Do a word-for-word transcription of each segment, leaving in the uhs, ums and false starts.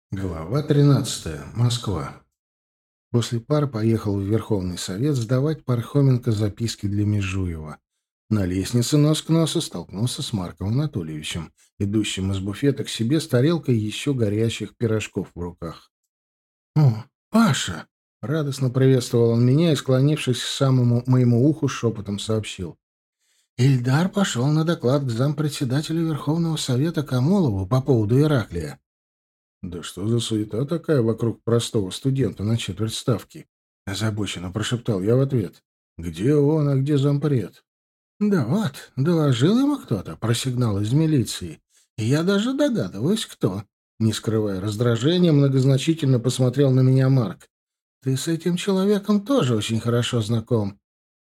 Глава тринадцатая. Москва. После пар поехал в Верховный Совет сдавать Пархоменко записки для Межуева. На лестнице нос к носу столкнулся с Марком Анатольевичем, идущим из буфета к себе с тарелкой еще горящих пирожков в руках. «О, Паша!» — радостно приветствовал он меня и, склонившись к самому моему уху, шепотом сообщил. «Ильдар пошел на доклад к зампредседателю Верховного Совета Камолову по поводу Ираклия». «Да что за суета такая вокруг простого студента на четверть ставки?» — озабоченно прошептал я в ответ. «Где он, а где зампред?» «Да вот, доложил ему кто-то про сигнал из милиции. И я даже догадываюсь, кто». Не скрывая раздражения, многозначительно посмотрел на меня Марк. «Ты с этим человеком тоже очень хорошо знаком».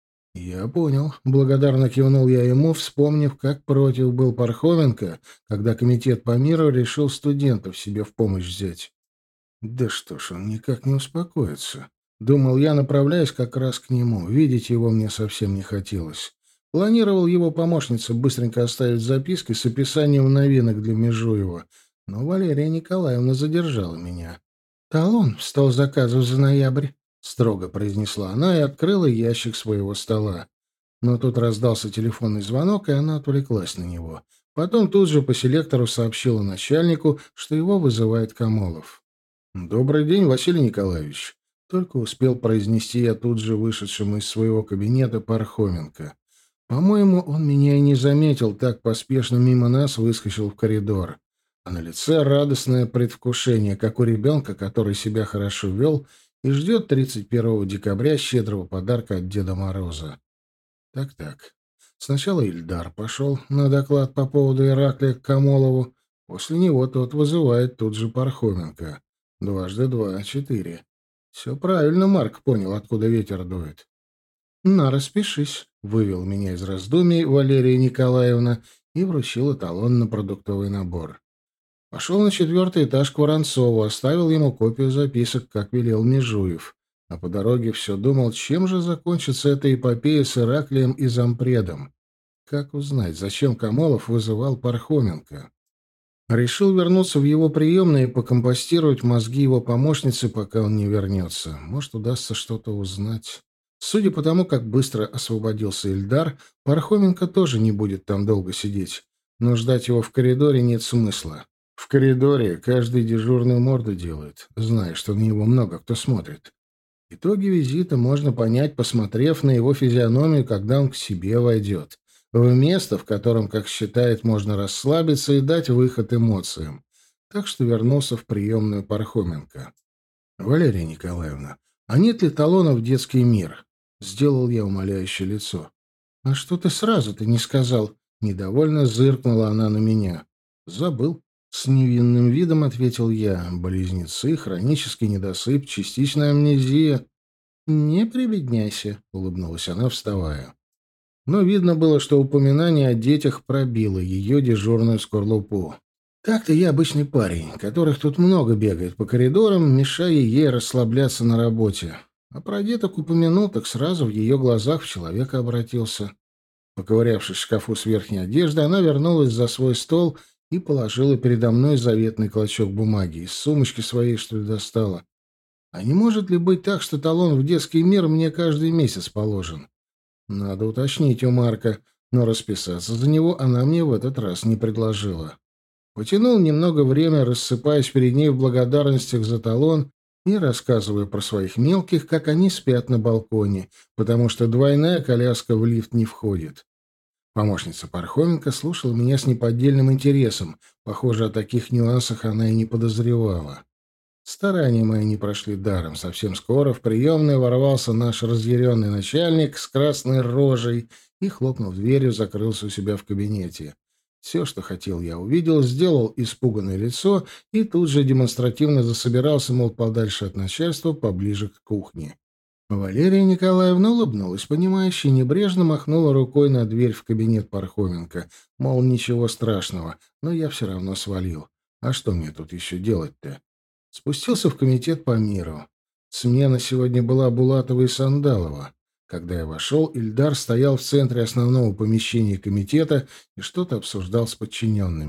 «Я понял». Благодарно кивнул я ему, вспомнив, как против был Пархоменко, когда комитет по миру решил студентов себе в помощь взять. «Да что ж, он никак не успокоится». Думал я, направляясь как раз к нему. Видеть его мне совсем не хотелось. Планировал его помощнице быстренько оставить записки с описанием новинок для Межуева, но Валерия Николаевна задержала меня. «Талон в стол заказов за ноябрь», — строго произнесла она и открыла ящик своего стола. Но тут раздался телефонный звонок, и она отвлеклась на него. Потом тут же по селектору сообщила начальнику, что его вызывает Камолов. «Добрый день, Василий Николаевич», — только успел произнести я тут же вышедшему из своего кабинета Пархоменко. По-моему, он меня и не заметил, так поспешно мимо нас выскочил в коридор. А на лице радостное предвкушение, как у ребенка, который себя хорошо вел и ждет тридцать первого декабря щедрого подарка от Деда Мороза. Так-так. Сначала Ильдар пошел на доклад по поводу Ираклия к Камолову. После него тот вызывает тут же Пархоменко. Дважды два — четыре. Все правильно Марк понял, откуда ветер дует. «На, распишись», — вывел меня из раздумий Валерия Николаевна и вручила талон на продуктовый набор. Пошел на четвертый этаж к Воронцову, оставил ему копию записок, как велел Межуев. А по дороге все думал, чем же закончится эта эпопея с Ираклием и зампредом. Как узнать, зачем Камолов вызывал Пархоменко? Решил вернуться в его приемное и покомпостировать мозги его помощницы, пока он не вернется. Может, удастся что-то узнать. Судя по тому, как быстро освободился Ильдар, Пархоменко тоже не будет там долго сидеть. Но ждать его в коридоре нет смысла. В коридоре каждый дежурную морду делает, зная, что на него много кто смотрит. Итоги визита можно понять, посмотрев на его физиономию, когда он к себе войдет. В место, в котором, как считает, можно расслабиться и дать выход эмоциям. Так что вернулся в приемную Пархоменко. «Валерия Николаевна, а нет ли талона в детский мир?» Сделал я умоляющее лицо. «А что ты сразу-то не сказал?» Недовольно зыркнула она на меня. «Забыл». С невинным видом ответил я. «Близнецы, хронический недосып, частичная амнезия». «Не прибедняйся», — улыбнулась она, вставая. Но видно было, что упоминание о детях пробило ее дежурную скорлупу. Так-то я обычный парень, которых тут много бегает по коридорам, мешая ей расслабляться на работе. А про деток упомянул, так сразу в ее глазах в человека обратился. Поковырявшись в шкафу с верхней одеждой, она вернулась за свой стол и положила передо мной заветный клочок бумаги. Из сумочки своей, что ли, достала. А не может ли быть так, что талон в детский мир мне каждый месяц положен? Надо уточнить у Марка, но расписаться за него она мне в этот раз не предложила. Потянул немного время, рассыпаясь перед ней в благодарностях за талон и рассказывая про своих мелких, как они спят на балконе, потому что двойная коляска в лифт не входит. Помощница Пархоменко слушала меня с неподдельным интересом. Похоже, о таких нюансах она и не подозревала. Старания мои не прошли даром. Совсем скоро в приемную ворвался наш разъяренный начальник с красной рожей и, хлопнув дверью, закрылся у себя в кабинете. Все, что хотел, я увидел, сделал испуганное лицо и тут же демонстративно засобирался, мол, подальше от начальства, поближе к кухне. Валерия Николаевна улыбнулась, понимающе, и небрежно махнула рукой на дверь в кабинет Пархоменко, мол, ничего страшного, но я все равно свалил. А что мне тут еще делать-то? Спустился в комитет по миру. Смена сегодня была Булатова и Сандалова. Когда я вошел, Ильдар стоял в центре основного помещения комитета и что-то обсуждал с подчиненными.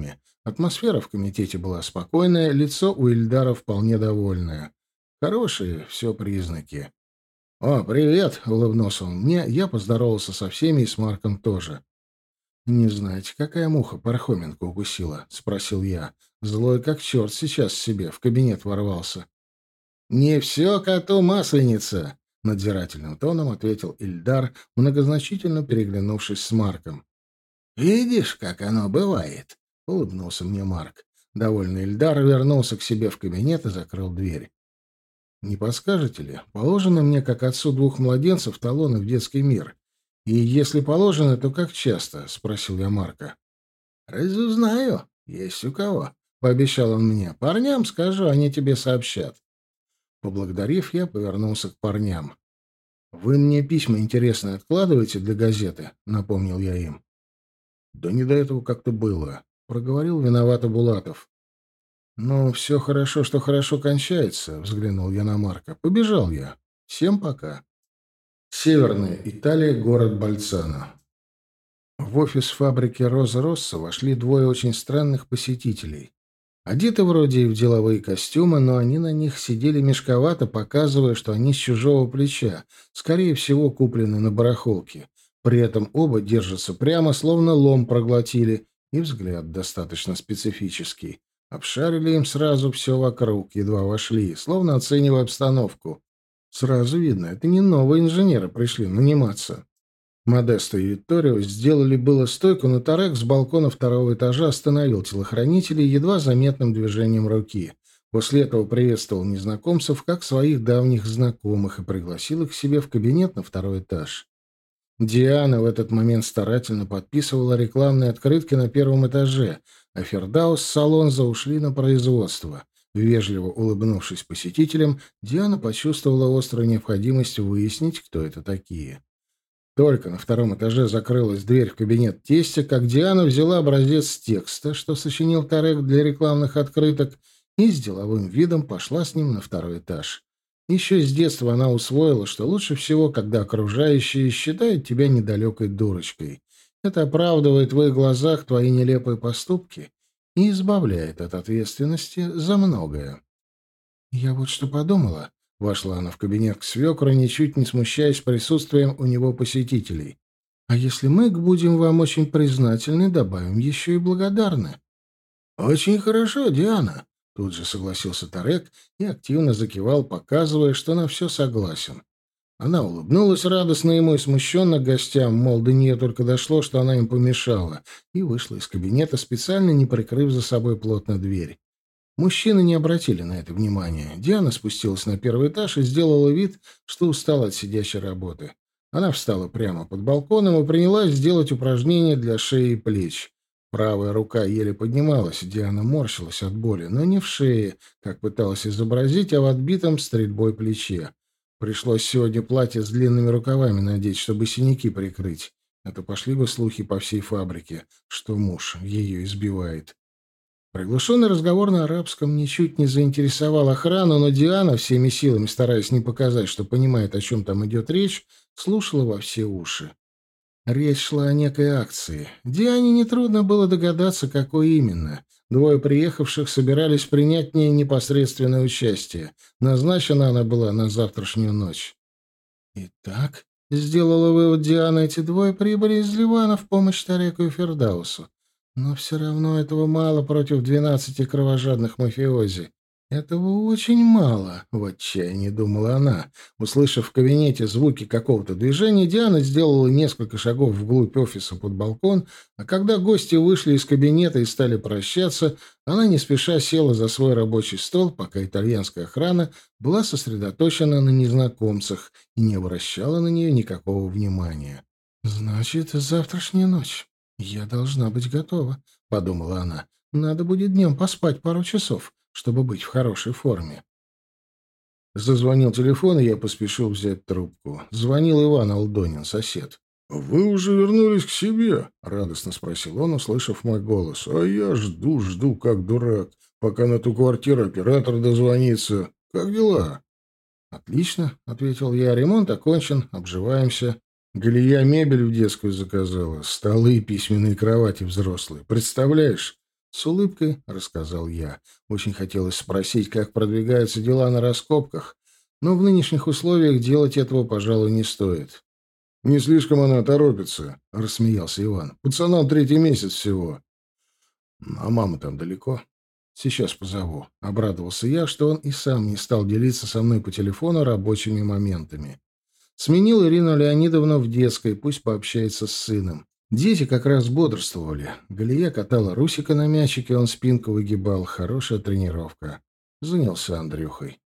Атмосфера в комитете была спокойная, лицо у Ильдара вполне довольное. Хорошие все признаки. «О, привет!» — улыбнулся он мне. Я поздоровался со всеми и с Марком тоже. «Не знаете, какая муха Пархоменко укусила?» — спросил я. Злой как черт сейчас себе в кабинет ворвался. «Не все коту масленица!» — надзирательным тоном ответил Ильдар, многозначительно переглянувшись с Марком. «Видишь, как оно бывает?» — улыбнулся мне Марк. Довольный Ильдар вернулся к себе в кабинет и закрыл дверь. «Не подскажете ли, положено мне, как отцу двух младенцев, талоны в детский мир? И если положено, то как часто?» — спросил я Марка. «Разузнаю, есть у кого», — пообещал он мне. «Парням скажу, они тебе сообщат». Поблагодарив, я повернулся к парням. «Вы мне письма интересные откладываете для газеты?» — напомнил я им. «Да не до этого как-то было», — проговорил виновато Булатов. «Ну, все хорошо, что хорошо кончается», — взглянул я на Марка. «Побежал я. Всем пока». Северная Италия, город Больцано. В офис фабрики «Роза Росса» вошли двое очень странных посетителей. Одеты вроде и в деловые костюмы, но они на них сидели мешковато, показывая, что они с чужого плеча, скорее всего, куплены на барахолке. При этом оба держатся прямо, словно лом проглотили, и взгляд достаточно специфический. Обшарили им сразу все вокруг, едва вошли, словно оценивая обстановку. Сразу видно, это не новые инженеры пришли наниматься. Модесто и Витторио сделали было стойку, но Тарек с балкона второго этажа остановил телохранителей едва заметным движением руки. После этого приветствовал незнакомцев как своих давних знакомых и пригласил их к себе в кабинет на второй этаж. Диана в этот момент старательно подписывала рекламные открытки на первом этаже, а Фердаус с Салонза ушли на производство. Вежливо улыбнувшись посетителям, Диана почувствовала острую необходимость выяснить, кто это такие. Только на втором этаже закрылась дверь в кабинет тестя, как Диана взяла образец текста, что сочинил Тарек для рекламных открыток, и с деловым видом пошла с ним на второй этаж. Еще с детства она усвоила, что лучше всего, когда окружающие считают тебя недалекой дурочкой. Это оправдывает в их глазах твои нелепые поступки и избавляет от ответственности за многое. «Я вот что подумала», — вошла она в кабинет к свекру, ничуть не смущаясь присутствием у него посетителей. «А если мы будем вам очень признательны, добавим еще и благодарны?» «Очень хорошо, Диана», — тут же согласился Тарек и активно закивал, показывая, что на все согласен. Она улыбнулась радостно ему и смущенно гостям, мол, до нее только дошло, что она им помешала, и вышла из кабинета, специально не прикрыв за собой плотно дверь. Мужчины не обратили на это внимания. Диана спустилась на первый этаж и сделала вид, что устала от сидящей работы. Она встала прямо под балконом и принялась делать упражнения для шеи и плеч. Правая рука еле поднималась, Диана морщилась от боли, но не в шее, как пыталась изобразить, а в отбитом стрельбой плече. Пришлось сегодня платье с длинными рукавами надеть, чтобы синяки прикрыть. А то пошли бы слухи по всей фабрике, что муж ее избивает. Приглушенный разговор на арабском ничуть не заинтересовал охрану, но Диана, всеми силами стараясь не показать, что понимает, о чем там идет речь, слушала во все уши. Речь шла о некой акции. Диане нетрудно было догадаться, какой именно. Двое приехавших собирались принять в ней непосредственное участие. Назначена она была на завтрашнюю ночь. «Итак», — сделала вывод Диана, — «эти двое прибыли из Ливана в помощь Тареку и Фердаусу. Но все равно этого мало против двенадцати кровожадных мафиози. Этого очень мало», — в отчаянии думала она. Услышав в кабинете звуки какого-то движения, Диана сделала несколько шагов вглубь офиса под балкон, а когда гости вышли из кабинета и стали прощаться, она не спеша села за свой рабочий стол, пока итальянская охрана была сосредоточена на незнакомцах и не обращала на нее никакого внимания. «Значит, завтрашняя ночь. Я должна быть готова», — подумала она. «Надо будет днем поспать пару часов, чтобы быть в хорошей форме». Зазвонил телефон, и я поспешил взять трубку. Звонил Иван Алдонин, сосед. «Вы уже вернулись к себе?» — радостно спросил он, услышав мой голос. «А я жду, жду, как дурак, пока на ту квартиру оператор дозвонится. Как дела?» «Отлично», — ответил я. «Ремонт окончен, обживаемся. Галия мебель в детскую заказала, столы и письменные кровати взрослые. Представляешь? С улыбкой рассказал я. Очень хотелось спросить, как продвигаются дела на раскопках, но в нынешних условиях делать этого, пожалуй, не стоит. «Не слишком она торопится», — рассмеялся Иван. «Пацанам третий месяц всего». «А мама там далеко?» «Сейчас позову», — обрадовался я, что он и сам не стал делиться со мной по телефону рабочими моментами. Сменил Ирину Леонидовну в детской, пусть пообщается с сыном. Дети как раз бодрствовали. Галия катала Русика на мячике, он спинку выгибал. Хорошая тренировка. Занялся Андрюхой.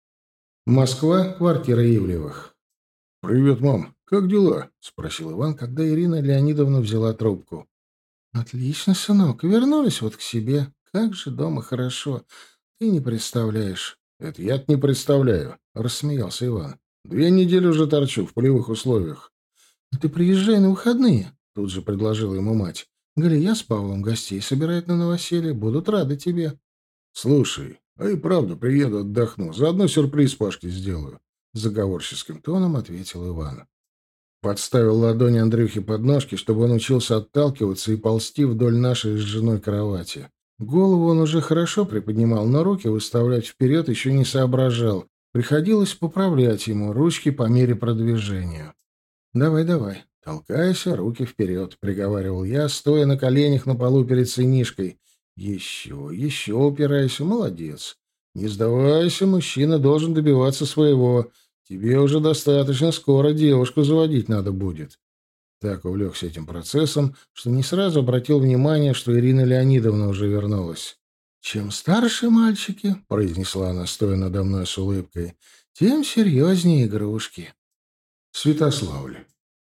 Москва, квартира Ивлевых. «Привет, мам. Как дела?» — спросил Иван, когда Ирина Леонидовна взяла трубку. «Отлично, сынок. Вернулись вот к себе. Как же дома хорошо. Ты не представляешь». «Это я-то не представляю», — рассмеялся Иван. «Две недели уже торчу в полевых условиях». «А ты приезжай на выходные», — тут же предложила ему мать. «Галия с Павлом гостей собирает на новоселье. Будут рады тебе». «Слушай, а и правда приеду отдохну. Заодно сюрприз Пашке сделаю», — заговорческим тоном ответил Иван. Подставил ладони Андрюхе под ножки, чтобы он учился отталкиваться и ползти вдоль нашей с женой кровати. Голову он уже хорошо приподнимал, но руки выставлять вперед еще не соображал. Приходилось поправлять ему ручки по мере продвижения. «Давай, давай, толкайся, руки вперед», — приговаривал я, стоя на коленях на полу перед сынишкой. «Еще, еще упирайся, молодец. Не сдавайся, мужчина должен добиваться своего. Тебе уже достаточно скоро девушку заводить надо будет». Так увлекся этим процессом, что не сразу обратил внимание, что Ирина Леонидовна уже вернулась. «Чем старше мальчики, — произнесла она, стоя надо мной с улыбкой, — тем серьезнее игрушки». Святославль.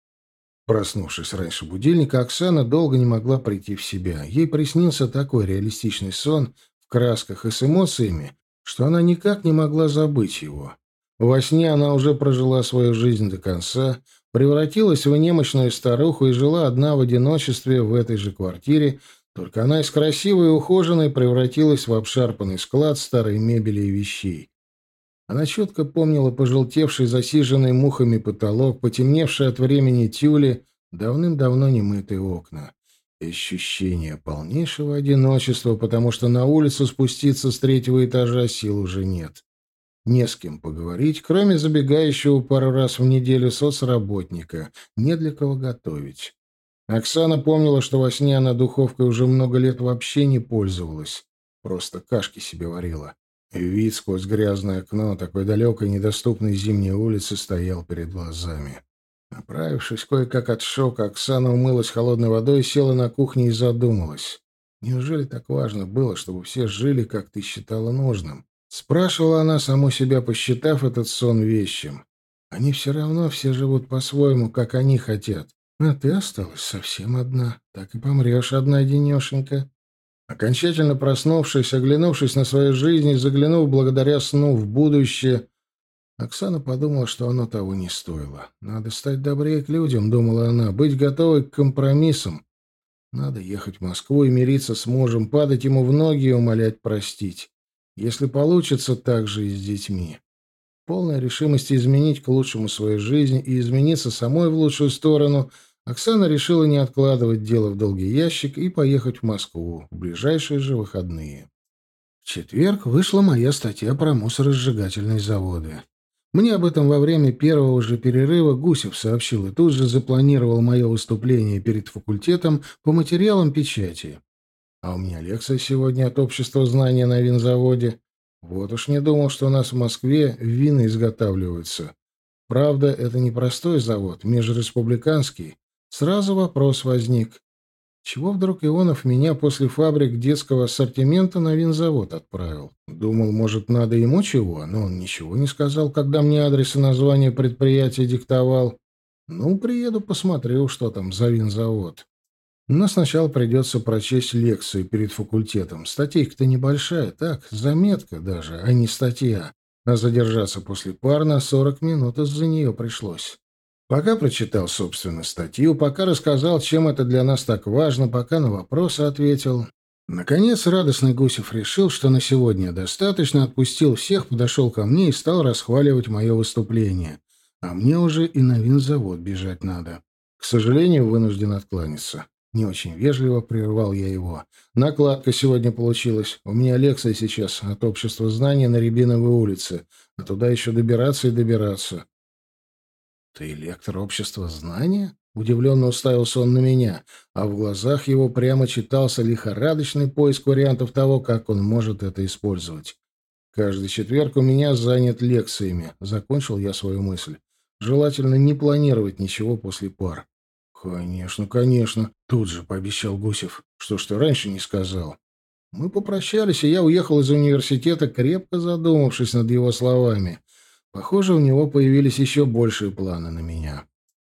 Проснувшись раньше будильника, Оксана долго не могла прийти в себя. Ей приснился такой реалистичный сон в красках и с эмоциями, что она никак не могла забыть его. Во сне она уже прожила свою жизнь до конца, превратилась в немощную старуху и жила одна в одиночестве в этой же квартире, только она из красивой и ухоженной превратилась в обшарпанный склад старой мебели и вещей. Она четко помнила пожелтевший, засиженный мухами потолок, потемневшие от времени тюли, давным-давно немытые окна. И ощущение полнейшего одиночества, потому что на улицу спуститься с третьего этажа сил уже нет. Не с кем поговорить, кроме забегающего пару раз в неделю соцработника, не для кого готовить. Оксана помнила, что во сне она духовкой уже много лет вообще не пользовалась, просто кашки себе варила. И вид сквозь грязное окно такой далекой недоступной зимней улицы стоял перед глазами. Оправившись кое-как от шока, Оксана умылась холодной водой, села на кухне и задумалась. Неужели так важно было, чтобы все жили, как ты считала нужным? Спрашивала она саму себя, посчитав этот сон вещим. Они все равно все живут по-своему, как они хотят. А ты осталась совсем одна. Так и помрешь одна-денешенька. Окончательно проснувшись, оглянувшись на свою жизнь и заглянув благодаря сну в будущее, Оксана подумала, что оно того не стоило. «Надо стать добрее к людям», — думала она, — «быть готовой к компромиссам. Надо ехать в Москву и мириться с мужем, падать ему в ноги и умолять простить. Если получится, так же и с детьми». Полная решимости изменить к лучшему свою жизнь и измениться самой в лучшую сторону, Оксана решила не откладывать дело в долгий ящик и поехать в Москву в ближайшие же выходные. В четверг вышла моя статья про мусоросжигательные заводы. Мне об этом во время первого же перерыва Гусев сообщил и тут же запланировал мое выступление перед факультетом по материалам печати. А у меня лекция сегодня от общества знания на винзаводе. Вот уж не думал, что у нас в Москве вина изготавливаются. Правда, это не простой завод, межреспубликанский. Сразу вопрос возник. Чего вдруг Ионов меня после фабрик детского ассортимента на винзавод отправил? Думал, может, надо ему чего, но он ничего не сказал, когда мне адрес и название предприятия диктовал. Ну, приеду, посмотрю, что там за винзавод. Но сначала придется прочесть лекцию перед факультетом. Статейка-то небольшая, так, заметка даже, а не статья. А задержаться после пар на сорок минут из-за нее пришлось. Пока прочитал, собственно, статью, пока рассказал, чем это для нас так важно, пока на вопросы ответил. Наконец, радостный Гусев решил, что на сегодня достаточно, отпустил всех, подошел ко мне и стал расхваливать мое выступление. А мне уже и на винзавод бежать надо. К сожалению, вынужден откланяться. Не очень вежливо прервал я его. Накладка сегодня получилась. У меня лекция сейчас от общества знаний на Рябиновой улице, а туда еще добираться и добираться. Ты лектор общества знания? Удивленно уставился он на меня, а в глазах его прямо читался лихорадочный поиск вариантов того, как он может это использовать. Каждый четверг у меня занят лекциями. Закончил я свою мысль. Желательно не планировать ничего после пар. «Конечно, конечно», — тут же пообещал Гусев. «Что ж ты раньше не сказал?» Мы попрощались, и я уехал из университета, крепко задумавшись над его словами. Похоже, у него появились еще большие планы на меня.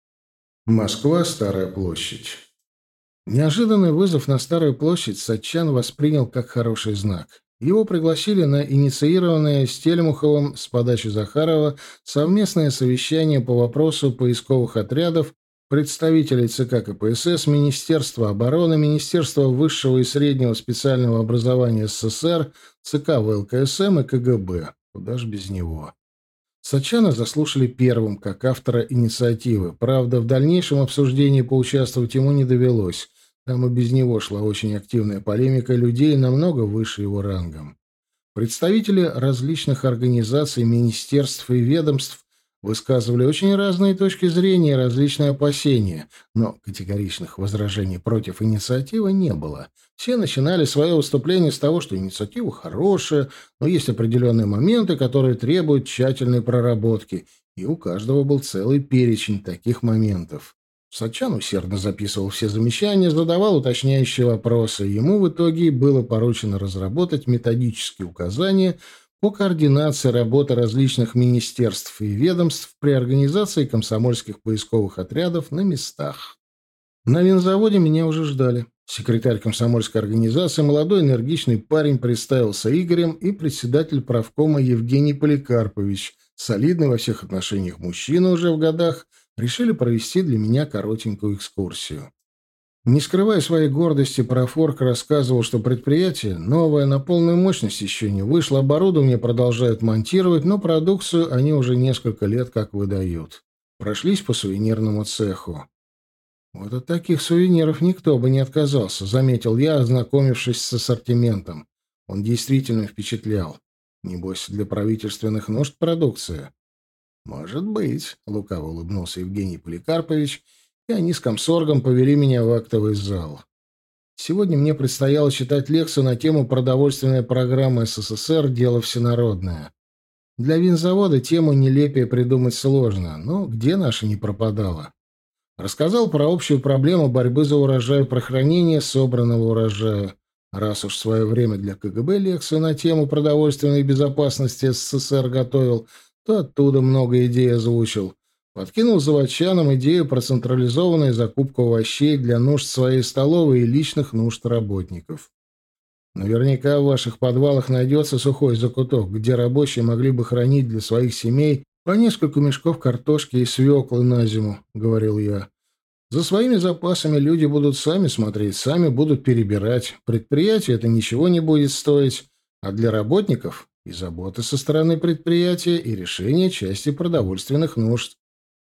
Москва, Старая площадь. Неожиданный вызов на Старую площадь Сатчан воспринял как хороший знак. Его пригласили на инициированное Стельмуховым с подачи Захарова совместное совещание по вопросу поисковых отрядов представителей ЦК КПСС, Министерства обороны, Министерства высшего и среднего специального образования СССР, ЦК ВЛКСМ и КГБ. Куда ж без него? Сачана заслушали первым, как автора инициативы. Правда, в дальнейшем обсуждении поучаствовать ему не довелось. Там и без него шла очень активная полемика людей намного выше его рангом. Представители различных организаций, министерств и ведомств высказывали очень разные точки зрения и различные опасения, но категоричных возражений против инициативы не было. Все начинали свое выступление с того, что инициатива хорошая, но есть определенные моменты, которые требуют тщательной проработки, и у каждого был целый перечень таких моментов. Сачан усердно записывал все замечания, задавал уточняющие вопросы. Ему в итоге было поручено разработать методические указания по координации работы различных министерств и ведомств при организации комсомольских поисковых отрядов на местах. На винзаводе меня уже ждали. Секретарь комсомольской организации, молодой энергичный парень, представился Игорем, и председатель правкома Евгений Поликарпович, солидный во всех отношениях мужчина уже в годах, решили провести для меня коротенькую экскурсию. Не скрывая своей гордости, Профорг рассказывал, что предприятие новое, на полную мощность еще не вышло, оборудование продолжают монтировать, но продукцию они уже несколько лет как выдают. Прошлись по сувенирному цеху. «Вот от таких сувениров никто бы не отказался», — заметил я, ознакомившись с ассортиментом. Он действительно впечатлял. Небось, для правительственных нужд продукция. «Может быть», — лукаво улыбнулся Евгений Поликарпович, и они с комсоргом повели меня в актовый зал. Сегодня мне предстояло читать лекцию на тему «Продовольственная программа СССР. Дело всенародное». Для винзавода тему нелепее придумать сложно, но где наша не пропадала? Рассказал про общую проблему борьбы за урожай, про хранение собранного урожая. Раз уж в свое время для КГБ лекцию на тему продовольственной безопасности СССР готовил, то оттуда много идей озвучил. Подкинул заводчанам идею про централизованную закупку овощей для нужд своей столовой и личных нужд работников. Наверняка в ваших подвалах найдется сухой закуток, где рабочие могли бы хранить для своих семей по несколько мешков картошки и свеклы на зиму, — говорил я. За своими запасами люди будут сами смотреть, сами будут перебирать. Предприятию это ничего не будет стоить, а для работников и заботы со стороны предприятия, и решение части продовольственных нужд.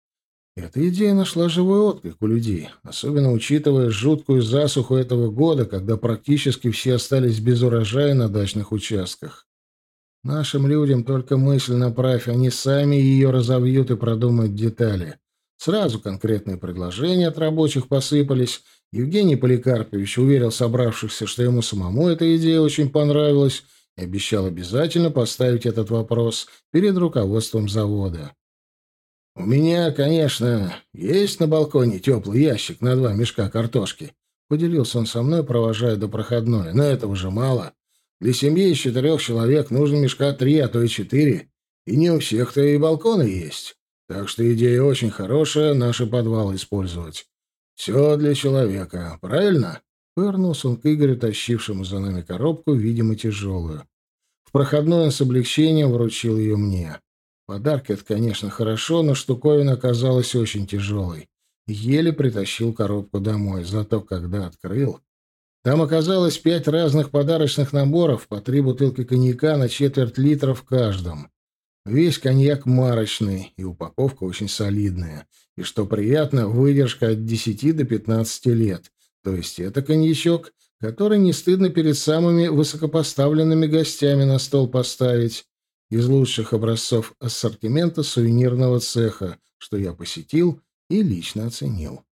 Эта идея нашла живой отклик у людей, особенно учитывая жуткую засуху этого года, когда практически все остались без урожая на дачных участках. Нашим людям только мысль направь, они сами ее разовьют и продумают детали. Сразу конкретные предложения от рабочих посыпались. Евгений Поликарпович уверил собравшихся, что ему самому эта идея очень понравилась, и обещал обязательно поставить этот вопрос перед руководством завода. «У меня, конечно, есть на балконе теплый ящик на два мешка картошки», — поделился он со мной, провожая до проходной, — «но этого же мало. Для семьи из четырех человек нужно мешка три, а то и четыре, и не у всех-то и балконы есть. Так что идея очень хорошая — наши подвалы использовать. Все для человека, правильно?» Повернулся он к Игорю, тащившему за нами коробку, видимо, тяжелую. В проходной он с облегчением вручил ее мне. Подарки — это, конечно, хорошо, но штуковина оказалась очень тяжелой. Еле притащил коробку домой, зато когда открыл... Там оказалось пять разных подарочных наборов, по три бутылки коньяка на четверть литра в каждом. Весь коньяк марочный, и упаковка очень солидная. И, что приятно, выдержка от десяти до пятнадцати лет. То есть это коньячок, который не стыдно перед самыми высокопоставленными гостями на стол поставить, из лучших образцов ассортимента сувенирного цеха, что я посетил и лично оценил.